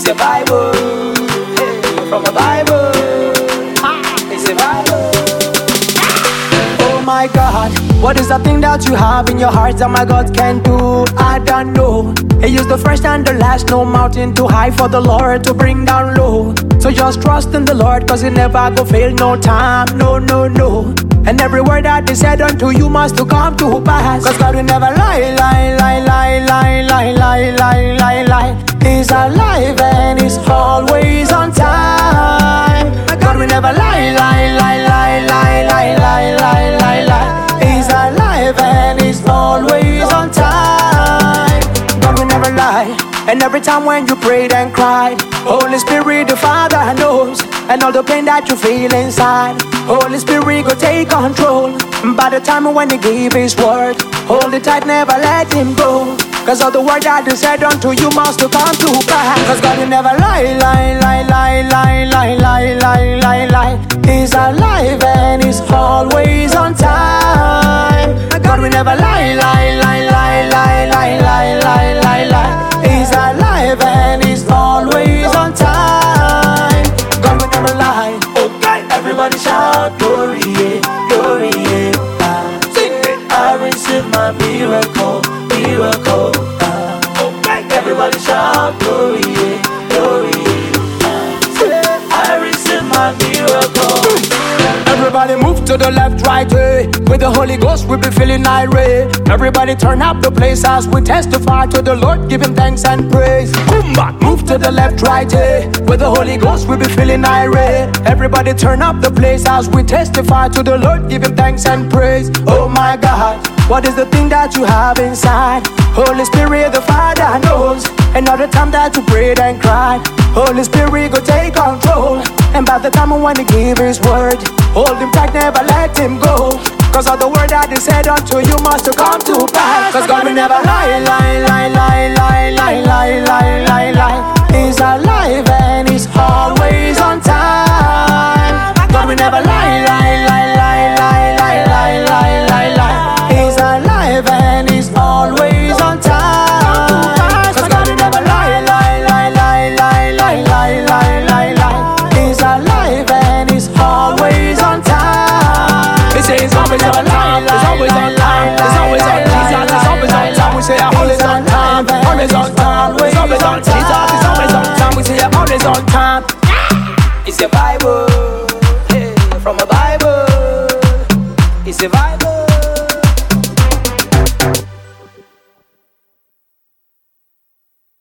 It's a Bible, hey, from a Bible. It's a Bible. Oh my God, what is the thing that you have in your heart that my God can do? I don't know. He used the first and the last, no mountain too high for the Lord to bring down low. So just trust in the Lord, cause He never go fail no time, no, no, no. And every word that He said unto you must to come to pass. Cause God will never lie, lie, lie, lie, lie, lie, lie, lie, lie, lie. He's alive and He's always on time. God will never lie, lie, lie, lie, lie, lie, lie, lie, lie, lie. He's alive and He's always on time. God will never lie. And every time when you prayed and cried, Holy Spirit the Father knows. And all the pain that you feel inside, Holy Spirit go take control. By the time when He gave His word, hold it tight, never let Him go. Cause all the word that He said unto you must to come to pass. Cause God will never lie, lie, lie, lie, lie, lie, lie, lie, lie, lie. He's alive and He's always on time. God will never lie, lie, lie, lie, lie, lie, lie, lie, lie, lie. He's alive and He's always on time. God will never lie. Okay, everybody shout glory, yeah, glory, yeah. Sing it. I receive my miracle, miracle. Okay, everybody shout glory, yeah, glory, yeah. I receive my miracle. Everybody move to the left, right, way. With the Holy Ghost we be feeling irate. Everybody turn up the place as we testify to the Lord, give Him thanks and praise. Kumba, move to the left, right, way. With the Holy Ghost we be feeling irate. Everybody turn up the place as we testify to the Lord, give Him thanks and praise. Oh my God, what is the thing that you have inside? Holy Spirit the Father knows. And all the time that you prayed and cried, Holy Spirit go take control. And by the time when He gave His word, hold Him tight, never let Him go. Cause all the word that He said unto you must to come to pass. Cause God will never lie, lie, lie, lie, lie, lie, lie, lie, lie, lie. He's alive and He's always on time. God will never lie, lie, lie, lie, lie, lie, lie, lie, lie, lie. He's alive and He's always on time. Cause God will never lie, lie, lie, lie, lie, lie, lie, lie, lie, lie. He's alive and He's always on time. He says He's always on time. He's always on time. He's always on time. He's always on time. We say always on time. Always on time. He's always on time. He's always on time. We say always on time. It's a Bible, hey, from a Bible. It's a Bible.